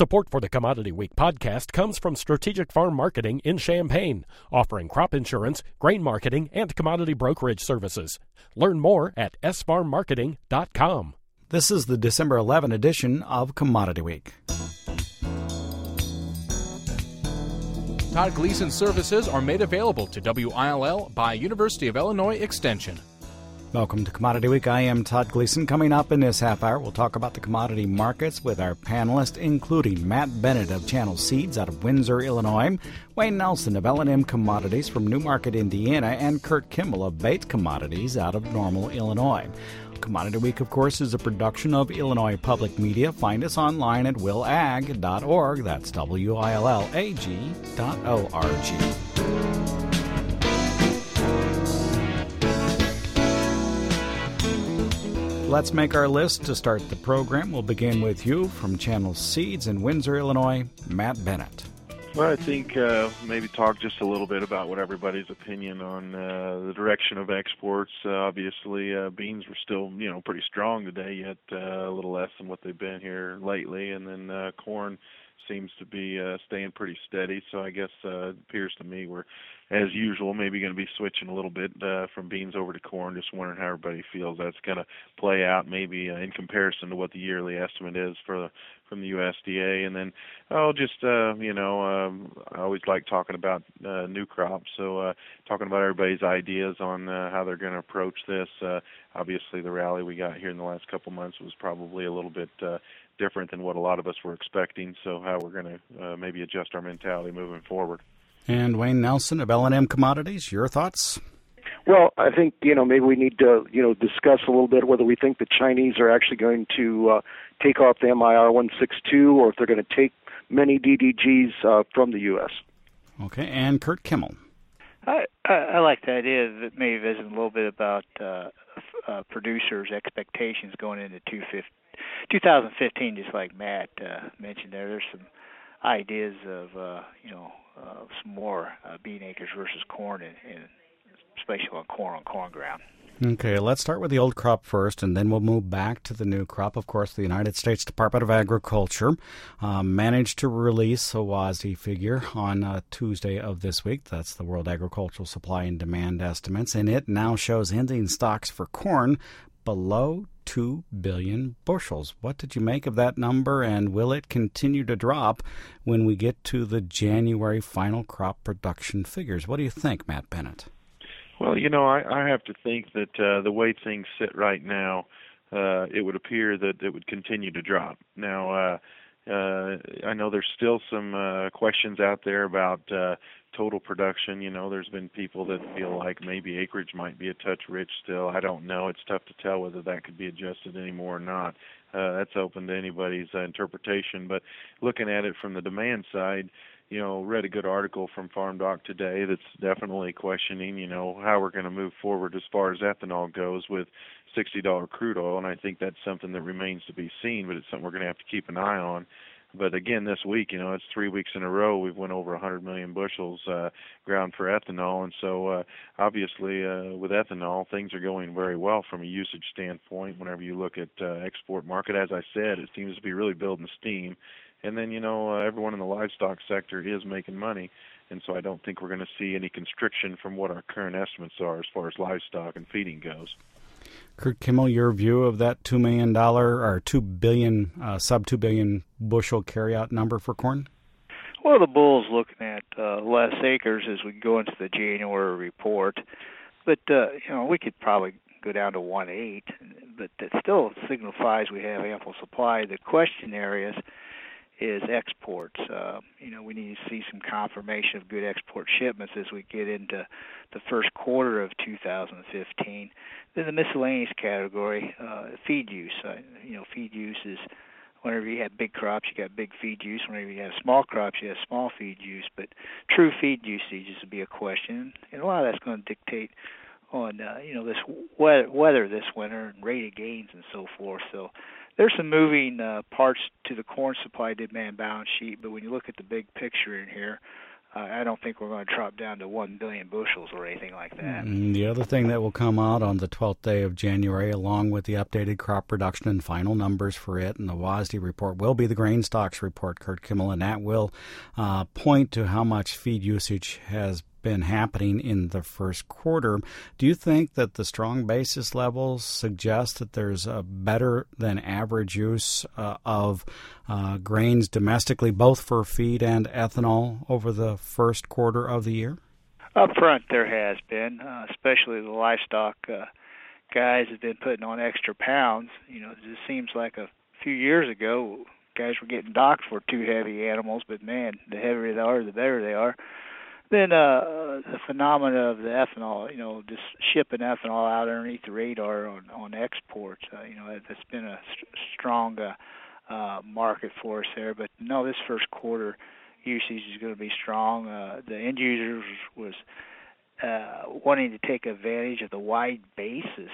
Support for the Commodity Week podcast comes from Strategic Farm Marketing in Champaign, offering crop insurance, grain marketing, and commodity brokerage services. Learn more at sfarmmarketing.com. This is the December 11 edition of Commodity Week. Todd Gleason services are made available to WILL by University of Illinois Extension. Welcome to Commodity Week. I am Todd Gleason. Coming up in this half hour, we'll talk about the commodity markets with our panelists, including Matt Bennett of Channel Seeds out of Windsor, Illinois, Wayne Nelson of L&M Commodities from Newmarket, Indiana, and Kurt Kimmel of Bates Commodities out of Normal, Illinois. Commodity Week, of course, is a production of Illinois Public Media. Find us online at willag.org. That's WILLAG.org. Let's make our list to start the program. We'll begin with you from Channel Seeds in Windsor, Illinois, Matt Bennett. Well, I think maybe talk just a little bit about what everybody's opinion on the direction of exports. Obviously, beans were still, pretty strong today, yet a little less than what they've been here lately. And then corn seems to be staying pretty steady. So I guess it appears to me we're, as usual, maybe going to be switching a little bit from beans over to corn. Just wondering how everybody feels that's going to play out, maybe in comparison to what the yearly estimate is from the USDA. And then, I always like talking about new crops. So talking about everybody's ideas on how they're going to approach this. Obviously, the rally we got here in the last couple months was probably a little bit different than what a lot of us were expecting. So how we're going to maybe adjust our mentality moving forward. And Wayne Nelson of L&M Commodities, your thoughts? Well, I think, maybe we need to, discuss a little bit whether we think the Chinese are actually going to take off the MIR 162 or if they're going to take many DDGs from the U.S. Okay, and Kurt Kimmel. I like the idea that maybe visit a little bit about producers' expectations going into 2015, just like Matt mentioned there. There's some ideas of, some more bean acres versus corn, and especially on corn ground. Okay, let's start with the old crop first, and then we'll move back to the new crop. Of course, the United States Department of Agriculture managed to release a WASDE figure on Tuesday of this week. That's the World Agricultural Supply and Demand Estimates, and it now shows ending stocks for corn below 2 billion bushels. What did you make of that number, and will it continue to drop when we get to the January final crop production figures? What do you think, Matt Bennett? Well, I have to think that the way things sit right now, it would appear that it would continue to drop. Now, I know there's still some questions out there about total production. There's been people that feel like maybe acreage might be a touch rich still. I don't know. It's tough to tell whether that could be adjusted anymore or not. That's open to anybody's interpretation. But looking at it from the demand side, read a good article from Farm Doc today that's definitely questioning, how we're going to move forward as far as ethanol goes with $60 crude oil. And I think that's something that remains to be seen, but it's something we're going to have to keep an eye on. But again, this week, it's 3 weeks in a row we've went over 100 million bushels ground for ethanol. And so obviously with ethanol, things are going very well from a usage standpoint. Whenever you look at export market, as I said, it seems to be really building steam. And then, everyone in the livestock sector is making money. And so I don't think we're going to see any constriction from what our current estimates are as far as livestock and feeding goes. Kurt Kimmel, your view of that $2 million or 2 billion, sub 2 billion bushel carryout number for corn? Well, the bull's looking at less acres as we go into the January report. But, we could probably go down to 1.8, but that still signifies we have ample supply. The question areas is exports. We need to see some confirmation of good export shipments as we get into the first quarter of 2015. Then the miscellaneous category, feed use. Feed use is whenever you have big crops, you got big feed use. Whenever you have small crops, you have small feed use. But true feed usage is to be a question, and a lot of that's going to dictate on this weather this winter and rate of gains and so forth. So there's some moving parts to the corn supply demand balance sheet, but when you look at the big picture in here, I don't think we're going to drop down to 1 billion bushels or anything like that. The other thing that will come out on the 12th day of January, along with the updated crop production and final numbers for it and the WASDE report, will be the grain stocks report, Kurt Kimmel, and that will point to how much feed usage has been happening in the first quarter. Do you think that the strong basis levels suggest that there's a better than average use of grains domestically, both for feed and ethanol, over the first quarter of the year? Up front, there has been, especially the livestock guys have been putting on extra pounds. You know, it just seems like a few years ago, guys were getting docked for too heavy animals, but man, the heavier they are, the better they are. Then the phenomena of the ethanol, you know, just shipping ethanol out underneath the radar on exports, you know, that's been a strong market for us there. But no, this first quarter usage is going to be strong. The end users was wanting to take advantage of the wide basis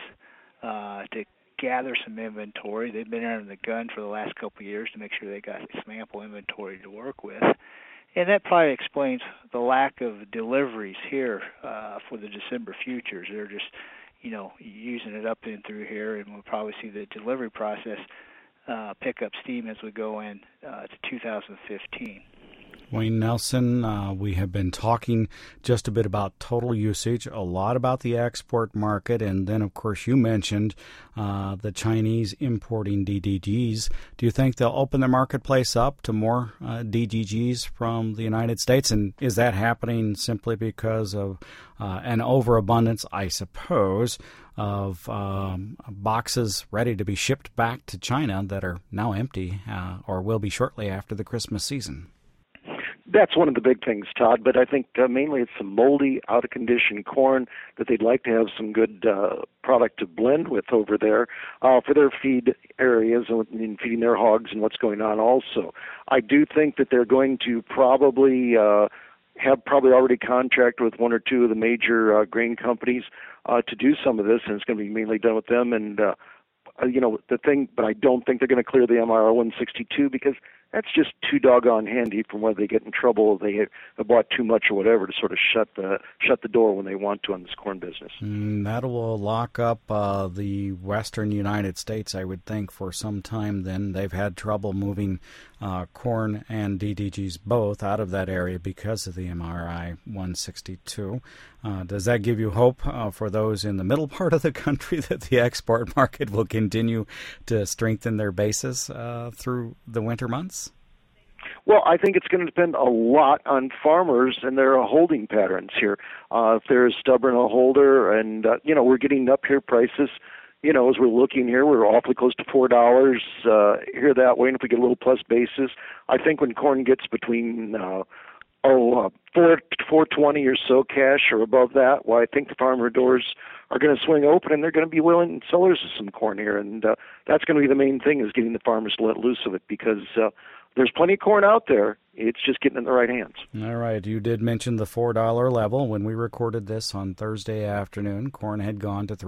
to gather some inventory. They've been under the gun for the last couple of years to make sure they got some ample inventory to work with. And that probably explains the lack of deliveries here for the December futures. They're just, you know, using it up and through here, and we'll probably see the delivery process pick up steam as we go in to 2015. Wayne Nelson, we have been talking just a bit about total usage, a lot about the export market, and then, of course, you mentioned the Chinese importing DDGs. Do you think they'll open their marketplace up to more DDGs from the United States? And is that happening simply because of an overabundance, I suppose, of boxes ready to be shipped back to China that are now empty or will be shortly after the Christmas season? That's one of the big things, Todd, but I think mainly it's some moldy, out-of-condition corn that they'd like to have some good product to blend with over there for their feed areas and feeding their hogs and what's going on also. I do think that they're going to probably have already contracted with one or two of the major grain companies to do some of this, and it's going to be mainly done with them. And, you know, but I don't think they're going to clear the MIR 162 because that's just too doggone handy from whether they get in trouble or they have bought too much or whatever to sort of shut the door when they want to on this corn business. That will lock up the western United States, I would think, for some time then. They've had trouble moving corn and DDGs both out of that area because of the MRI 162. Does that give you hope for those in the middle part of the country that the export market will continue to strengthen their bases through the winter months? Well, I think it's going to depend a lot on farmers and their holding patterns here. If they're as stubborn a holder and, you know, we're getting up here prices, you know, as we're looking here, we're awfully close to $4 here that way. And if we get a little plus basis, I think when corn gets between $4.20 or so cash or above that, well, I think the farmer doors are going to swing open and they're going to be willing sellers of some corn here. And that's going to be the main thing, is getting the farmers to let loose of it, because there's plenty of corn out there. It's just getting in the right hands. All right. You did mention the $4 level. When we recorded this on Thursday afternoon, corn had gone to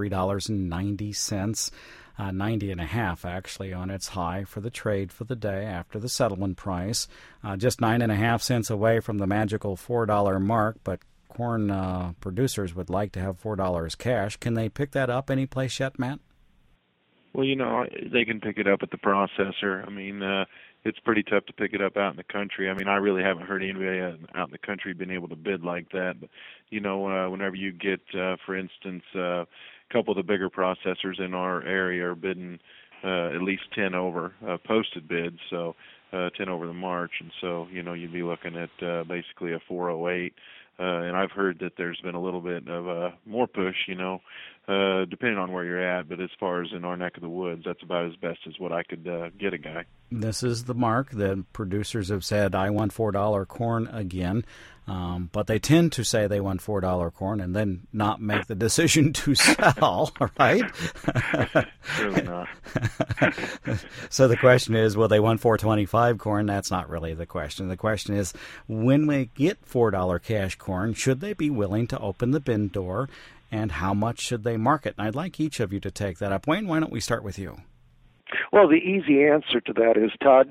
$3.90, 90.5 actually on its high for the trade for the day after the settlement price. Just 9.5 cents away from the magical $4 mark, but corn producers would like to have $4 cash. Can they pick that up any place yet, Matt? Well, you know, they can pick it up at the processor. I mean, it's pretty tough to pick it up out in the country. I mean, I really haven't heard anybody out in the country being able to bid like that. But, you know, whenever you get, for instance, a couple of the bigger processors in our area are bidding at least 10 over posted bids, so 10 over the March. And so, you know, you'd be looking at basically a 408. And I've heard that there's been a little bit of more push, you know, depending on where you're at. But as far as in our neck of the woods, that's about as best as what I could get a guy. This is the mark that producers have said, I want $4 corn again. But they tend to say they want $4 corn and then not make the decision to sell, right? Really not. So the question is, will they want $4.25 corn? That's not really the question. The question is, when we get $4 cash corn, should they be willing to open the bin door, and how much should they market? And I'd like each of you to take that up. Wayne, why don't we start with you? Well, the easy answer to that is, Todd,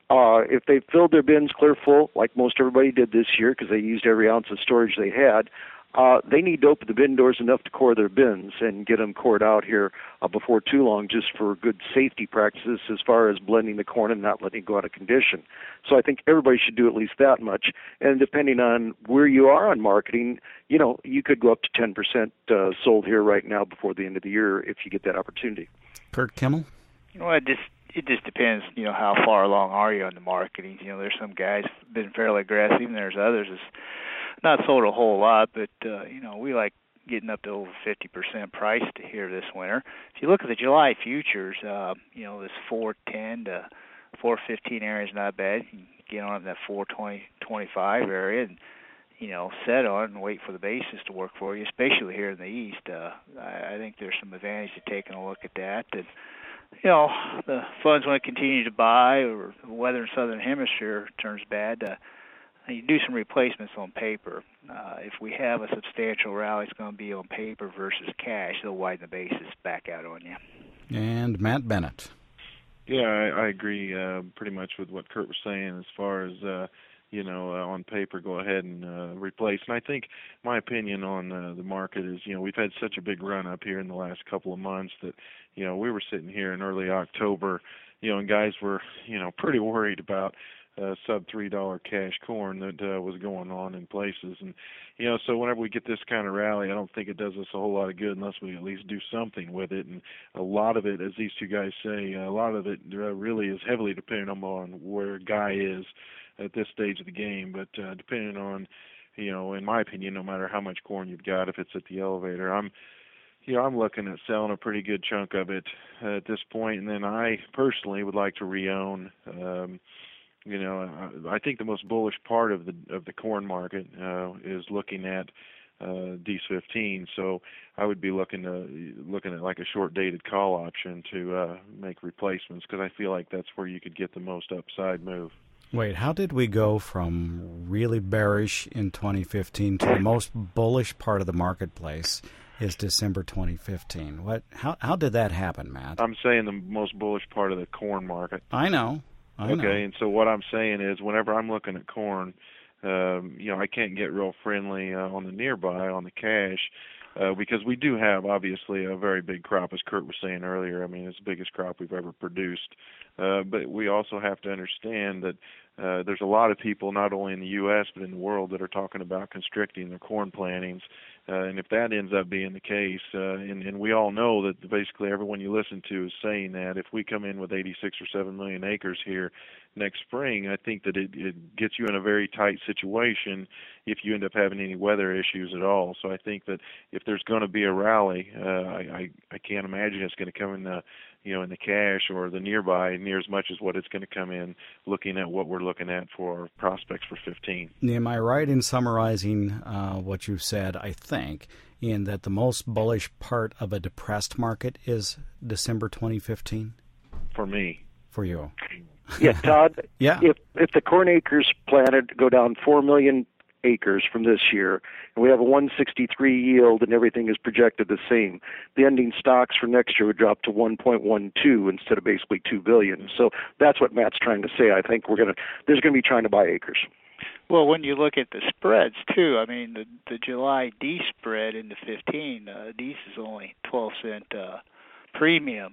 If they filled their bins clear full, like most everybody did this year because they used every ounce of storage they had, they need to open the bin doors enough to core their bins and get them cored out here before too long, just for good safety practices as far as blending the corn and not letting it go out of condition. So I think everybody should do at least that much. And depending on where you are on marketing, you could go up to 10% sold here right now before the end of the year if you get that opportunity. Kurt Kimmel? Well, it just depends, how far along are you on the marketing. There's some guys been fairly aggressive, and there's others that's not sold a whole lot, but, we like getting up to over 50% price to here this winter. If you look at the July futures, this 410 to 415 area is not bad. You can get on that 420, 25 area and, set on it and wait for the basis to work for you, especially here in the East. I think there's some advantage to taking a look at that. And, the funds want to continue to buy, or the weather in Southern Hemisphere turns bad, you do some replacements on paper. If we have a substantial rally, it's going to be on paper versus cash. They'll widen the basis back out on you. And Matt Bennett. Yeah, I agree pretty much with what Kurt was saying as far as, on paper, go ahead and replace. And I think my opinion on the market is, we've had such a big run up here in the last couple of months that, we were sitting here in early October, and guys were, pretty worried about sub $3 cash corn that was going on in places. And, so whenever we get this kind of rally, I don't think it does us a whole lot of good unless we at least do something with it. And a lot of it, as these two guys say, a lot of it really is heavily dependent on where a guy is at this stage of the game. But depending on, in my opinion, no matter how much corn you've got, if it's at the elevator, I'm looking at selling a pretty good chunk of it at this point. And then I personally would like to re-own. I think the most bullish part of the corn market is looking at D's 15. So I would be looking at like a short-dated call option to make replacements, because I feel like that's where you could get the most upside move. Wait, how did we go from really bearish in 2015 to the most bullish part of the marketplace is December 2015? How did that happen, Matt? I'm saying the most bullish part of the corn market. I know. Okay, and so what I'm saying is whenever I'm looking at corn, I can't get real friendly on the nearby, on the cash, because we do have, obviously, a very big crop, as Kurt was saying earlier. I mean, it's the biggest crop we've ever produced. But we also have to understand that there's a lot of people, not only in the U.S. but in the world, that are talking about constricting their corn plantings. And if that ends up being the case, and we all know that basically everyone you listen to is saying that if we come in with 86 or 7 million acres here next spring, I think that it gets you in a very tight situation if you end up having any weather issues at all. So I think that if there's going to be a rally, I can't imagine it's going to come in the in the cash or the nearby near as much as what it's going to come in looking at what we're looking at for prospects for 15. Am I right in summarizing what you've said, I think, in that the most bullish part of a depressed market is December 2015? For me. For you. Yeah, Todd. Yeah. If the corn acres planted go down 4 million acres from this year, and we have a 163 yield and everything is projected the same, the ending stocks for next year would drop to 1.12 instead of basically 2 billion. So that's what Matt's trying to say. I think there's going to be trying to buy acres. Well, when you look at the spreads too, I mean the July D spread into 15, D is only 12-cent premium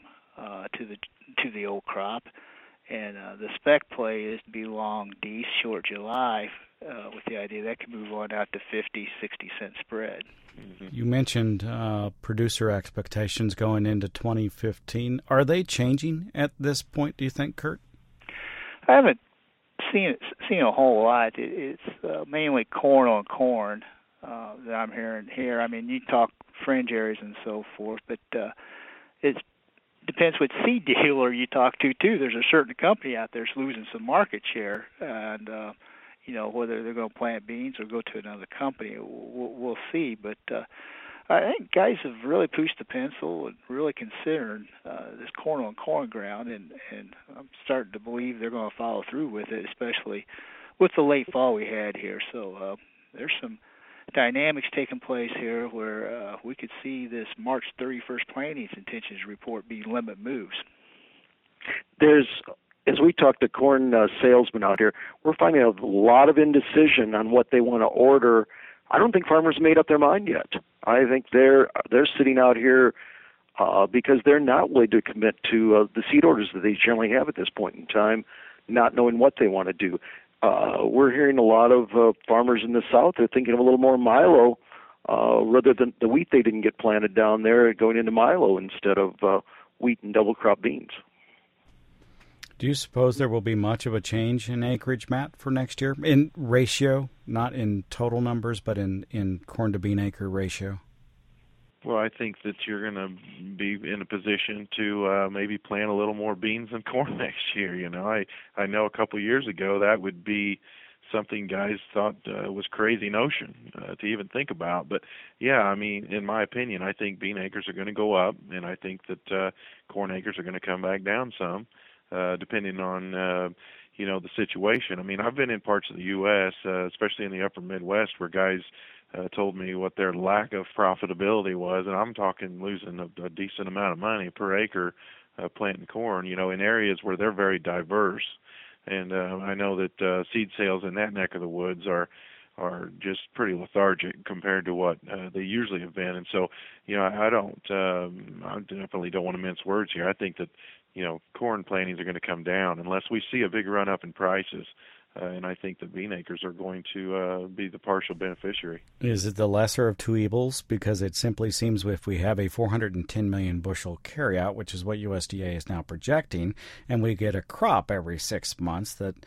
to the old crop, and the spec play is to be long D short July, with the idea that could move on out to 50, 60-cent spread. Mm-hmm. You mentioned producer expectations going into 2015. Are they changing at this point, do you think, Kurt? I haven't seen a whole lot. It's mainly corn on corn that I'm hearing here. I mean, you talk fringe areas and so forth, but it depends what seed dealer you talk to, too. There's a certain company out there that's losing some market share, and whether they're going to plant beans or go to another company, we'll see. But I think guys have really pushed the pencil and really considered this corn on corn ground, and I'm starting to believe they're going to follow through with it, especially with the late fall we had here. So there's some dynamics taking place here where we could see this March 31st plantings intentions report be limit moves. There's as we talk to corn salesmen out here, we're finding a lot of indecision on what they want to order. I don't think farmers made up their mind yet. I think they're sitting out here because they're not willing to commit to the seed orders that they generally have at this point in time, not knowing what they want to do. We're hearing a lot of farmers in the South are thinking of a little more milo rather than the wheat they didn't get planted down there, going into milo instead of wheat and double crop beans. Do you suppose there will be much of a change in acreage, Matt, for next year? In ratio, not in total numbers, but in corn to bean acre ratio? Well, I think that you're going to be in a position to maybe plant a little more beans than corn next year. You know, I know a couple of years ago that would be something guys thought was crazy notion to even think about. But, yeah, I mean, in my opinion, I think bean acres are going to go up, and I think that corn acres are going to come back down some. Depending on, the situation. I mean, I've been in parts of the U.S., especially in the upper Midwest, where guys told me what their lack of profitability was, and I'm talking losing a decent amount of money per acre planting corn, in areas where they're very diverse. And I know that seed sales in that neck of the woods are just pretty lethargic compared to what they usually have been. And so, I definitely don't want to mince words here. I think that, corn plantings are going to come down unless we see a big run up in prices. And I think the bean acres are going to be the partial beneficiary. Is it the lesser of two evils? Because it simply seems if we have a 410 million bushel carryout, which is what USDA is now projecting, and we get a crop every 6 months, that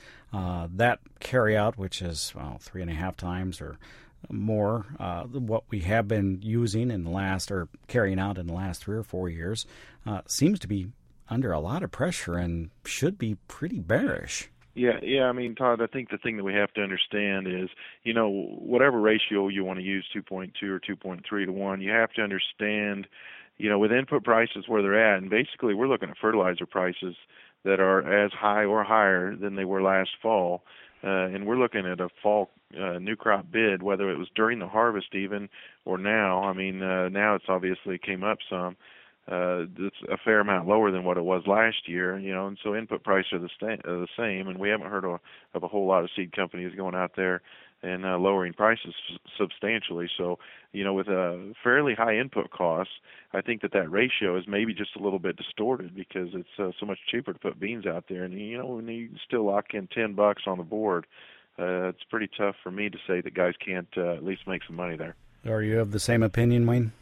carryout, which is 3.5 times or more what we have been using in the last, or carrying out in the last 3 or 4 years, seems to be under a lot of pressure and should be pretty bearish. Yeah. I mean, Todd, I think the thing that we have to understand is, whatever ratio you want to use, 2.2 or 2.3 to 1, you have to understand, with input prices where they're at, and basically we're looking at fertilizer prices that are as high or higher than they were last fall, and we're looking at a fall new crop bid, whether it was during the harvest even or now. I mean, now it's obviously came up some. It's a fair amount lower than what it was last year, and so input prices are the same, and we haven't heard of a whole lot of seed companies going out there and lowering prices substantially. So, with a fairly high input costs, I think that ratio is maybe just a little bit distorted because it's so much cheaper to put beans out there, and when you still lock in $10 on the board, it's pretty tough for me to say that guys can't at least make some money there. Are you of the same opinion, Wayne?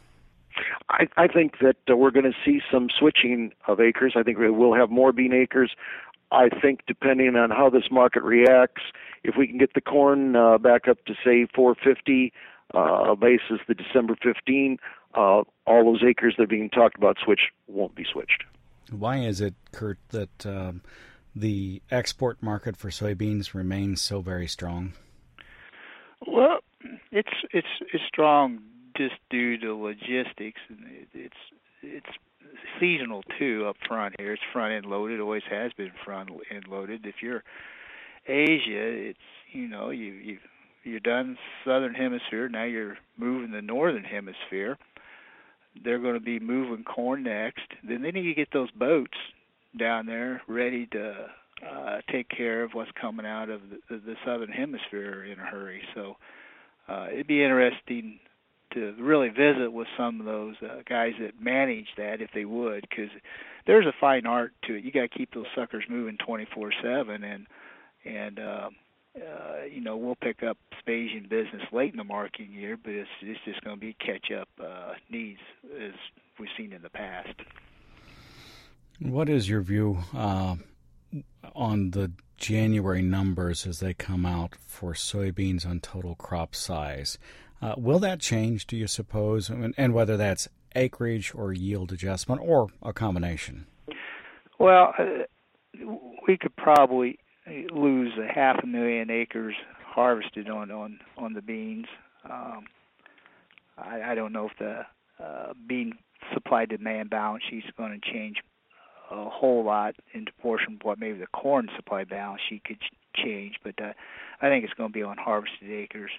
I think that we're going to see some switching of acres. I think we will have more bean acres. I think depending on how this market reacts, if we can get the corn back up to, say, 450 basis the December 15, all those acres that are being talked about won't be switched. Why is it, Kurt, that the export market for soybeans remains so very strong? Well, it's strong just due to logistics, and it's seasonal too up front here. It's front end loaded, always has been front end loaded. If you're Asia, it's you're done southern hemisphere, now you're moving the northern hemisphere. They're going to be moving corn next. Then they need to get those boats down there ready to take care of what's coming out of the southern hemisphere in a hurry. So it'd be interesting to really visit with some of those guys that manage that, if they would, because there's a fine art to it. You got to keep those suckers moving 24/7, and we'll pick up Spasian business late in the marketing year, but it's just going to be catch-up needs as we've seen in the past. What is your view on the January numbers as they come out for soybeans on total crop size? Will that change, do you suppose, and whether that's acreage or yield adjustment or a combination? Well, we could probably lose 500,000 acres harvested on the beans. I don't know if the bean supply-demand balance sheet is going to change a whole lot in proportion to what maybe the corn supply balance sheet could change, but I think it's going to be on harvested acres.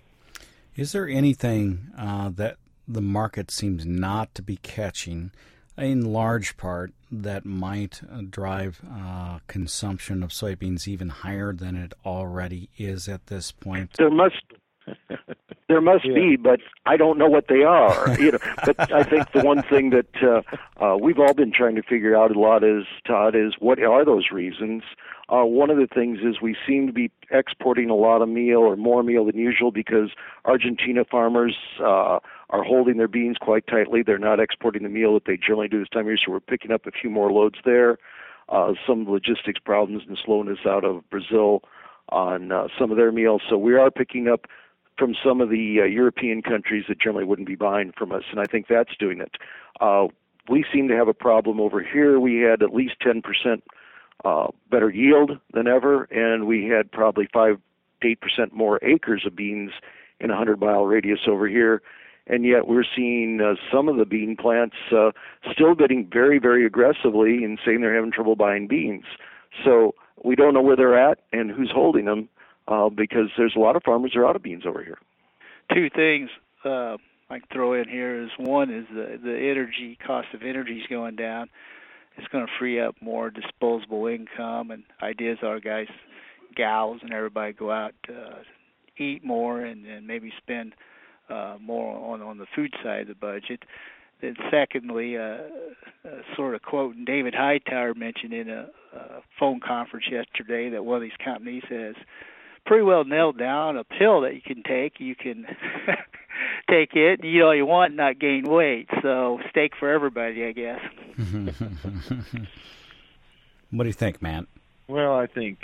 Is there anything that the market seems not to be catching in large part, that might drive consumption of soybeans even higher than it already is at this point? There must be, but I don't know what they are. But I think the one thing that we've all been trying to figure out a lot is, Todd, is what are those reasons? One of the things is we seem to be exporting a lot of meal or more meal than usual because Argentina farmers are holding their beans quite tightly. They're not exporting the meal that they generally do this time of year, so we're picking up a few more loads there. Some logistics problems and slowness out of Brazil on some of their meal. So we are picking up from some of the European countries that generally wouldn't be buying from us, and I think that's doing it. We seem to have a problem over here. We had at least 10% better yield than ever, and we had probably 5 to 8% more acres of beans in a 100-mile radius over here, and yet we're seeing some of the bean plants still bidding very, very aggressively and saying they're having trouble buying beans. So we don't know where they're at and who's holding them because there's a lot of farmers that are out of beans over here. Two things I can throw in here is one is the energy cost of energy is going down. It's going to free up more disposable income, and ideas are guys, gals, and everybody go out eat more and maybe spend more on the food side of the budget. Then secondly, sort of quoting David Hightower mentioned in a phone conference yesterday that one of these companies has pretty well nailed down a pill that you can take. You can take it, eat all you want, and not gain weight. So steak for everybody, I guess. What do you think, Matt? Well, I think,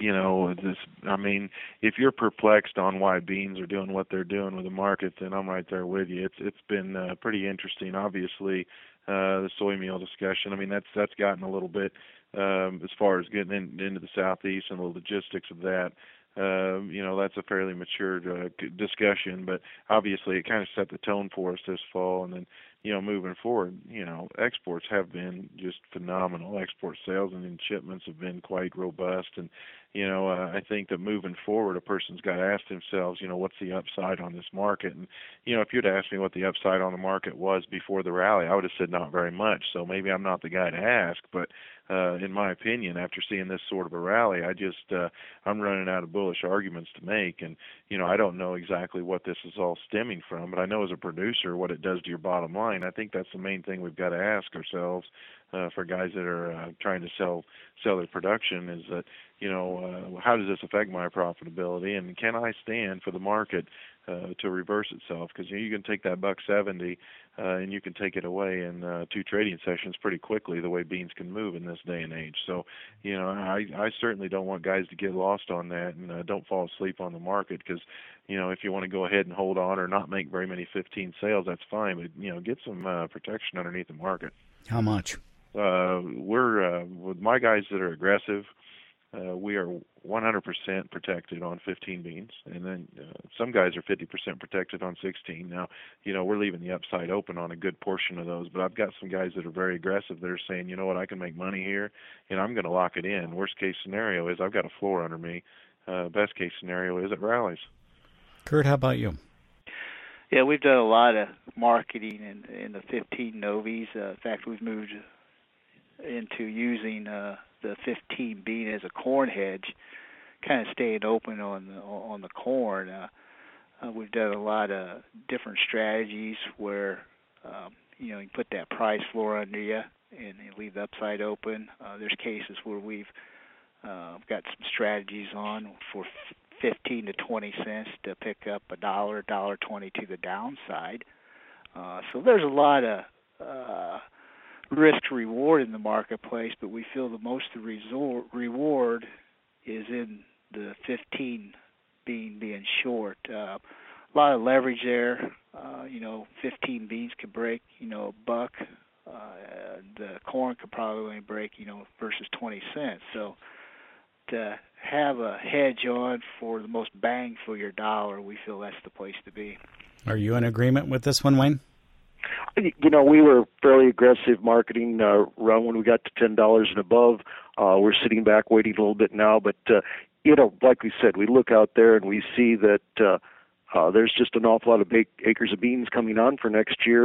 if you're perplexed on why beans are doing what they're doing with the market, then I'm right there with you. It's been pretty interesting. Obviously, the soy meal discussion, that's gotten a little bit as far as getting into the Southeast and the logistics of that. That's a fairly mature discussion, but obviously it kind of set the tone for us this fall. And then, moving forward, exports have been just phenomenal. Export sales and shipments have been quite robust. And, I think that moving forward, a person's got to ask themselves, what's the upside on this market? And, if you'd asked me what the upside on the market was before the rally, I would have said not very much. So maybe I'm not the guy to ask, but in my opinion, after seeing this sort of a rally, I'm running out of bullish arguments to make. And, I don't know exactly what this is all stemming from, but I know as a producer what it does to your bottom line. I think that's the main thing we've got to ask ourselves for guys that are trying to sell their production is that, how does this affect my profitability, and can I stand for the market to reverse itself? Because you can take that $1.70 and you can take it away in 2 trading sessions pretty quickly, the way beans can move in this day and age. So, I certainly don't want guys to get lost on that and don't fall asleep on the market because, if you want to go ahead and hold on or not make very many 15 sales, that's fine, but, get some protection underneath the market. How much? We're with my guys that are aggressive, we are 100% protected on 15 beans, and then some guys are 50% protected on 16. Now, we're leaving the upside open on a good portion of those, but I've got some guys that are very aggressive that are saying, you know what, I can make money here, and I'm going to lock it in. Worst case scenario is I've got a floor under me. Best case scenario is it rallies. Kurt, how about you? Yeah, we've done a lot of marketing in the 15 Novies. In fact, we've moved into using the 15 bean as a corn hedge, kind of staying open on the corn. We've done a lot of different strategies where you can put that price floor under you and leave the upside open. There's cases where we've got some strategies on for 15 to 20 cents to pick up $1.20 to the downside. So there's a lot of risk to reward in the marketplace, but we feel the most reward is in the 15 being short. A lot of leverage there. 15 beans could break, a buck. The corn could probably only break, versus 20 cents. So to have a hedge on for the most bang for your dollar, we feel that's the place to be. Are you in agreement with this one, Wayne? We were fairly aggressive marketing run when we got to $10 and above. We're sitting back waiting a little bit now, but like we said, we look out there and we see that there's just an awful lot of big acres of beans coming on for next year,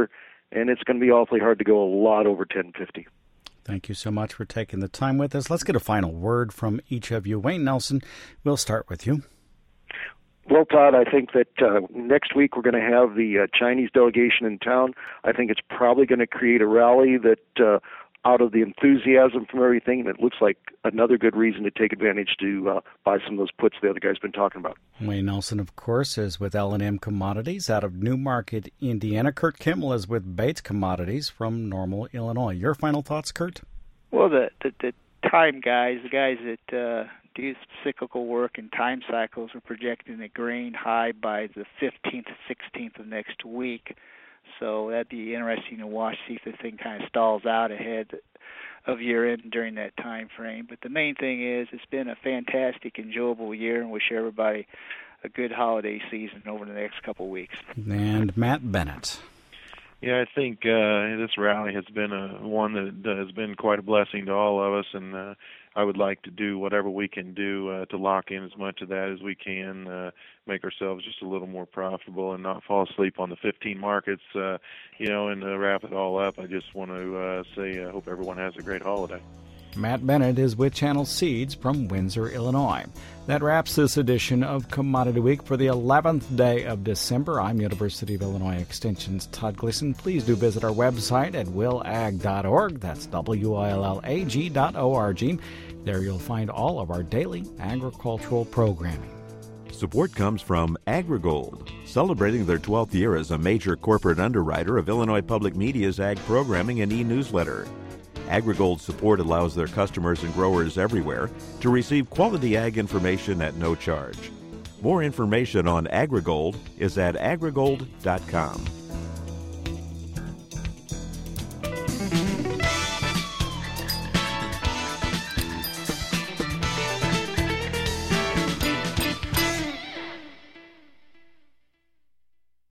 and it's going to be awfully hard to go a lot over 1050. Thank you so much for taking the time with us. Let's get a final word from each of you. Wayne Nelson, we'll start with you. Well, Todd, I think that next week we're going to have the Chinese delegation in town. I think it's probably going to create a rally that, out of the enthusiasm from everything, that looks like another good reason to take advantage to buy some of those puts the other guy's been talking about. Wayne Nelson, of course, is with L&M Commodities out of Newmarket, Indiana. Kurt Kimmel is with Bates Commodities from Normal, Illinois. Your final thoughts, Kurt? Well, the time guys, the guys that do cyclical work and time cycles, are projecting a grain high by the 15th, 16th of next week. So that'd be interesting to watch, see if the thing kind of stalls out ahead of year-end during that time frame. But the main thing is it's been a fantastic, enjoyable year, and wish everybody a good holiday season over the next couple of weeks. And Matt Bennett. Yeah, I think this rally has been one that has been quite a blessing to all of us, and I would like to do whatever we can do to lock in as much of that as we can, make ourselves just a little more profitable and not fall asleep on the 15 markets, and wrap it all up. I just want to say I hope everyone has a great holiday. Matt Bennett is with Channel Seeds from Windsor, Illinois. That wraps this edition of Commodity Week for the 11th day of December. I'm University of Illinois Extension's Todd Gleason. Please do visit our website at willag.org. That's willag.org. There you'll find all of our daily agricultural programming. Support comes from AgriGold, celebrating their 12th year as a major corporate underwriter of Illinois Public Media's ag programming and e-newsletter. AgriGold support allows their customers and growers everywhere to receive quality ag information at no charge. More information on AgriGold is at agrigold.com.